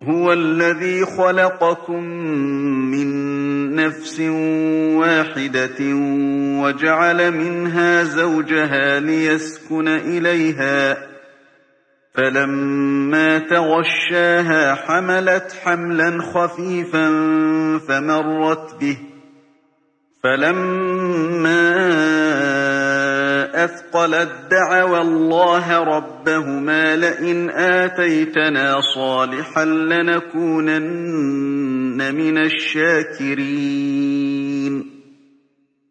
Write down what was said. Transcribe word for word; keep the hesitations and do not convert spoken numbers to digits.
هُوَ الَّذِي خَلَقَكُم مِّن نَّفْسٍ وَاحِدَةٍ وَجَعَلَ مِنْهَا زَوْجَهَا لِيَسْكُنَ إِلَيْهَا، فَلَمَّا تَغَشَّاهَا حَمَلَتْ حَمْلًا خَفِيفًا فَمَرَّتْ بِهِ، فَلَمَّا أَثْقَلَت دَّعَوَا اللَّهَ رَبَّهُمَا لَئِنْ آتَيْتَنَا صَالِحًا لَّنَكُونَنَّ مِنَ الشَّاكِرِينَ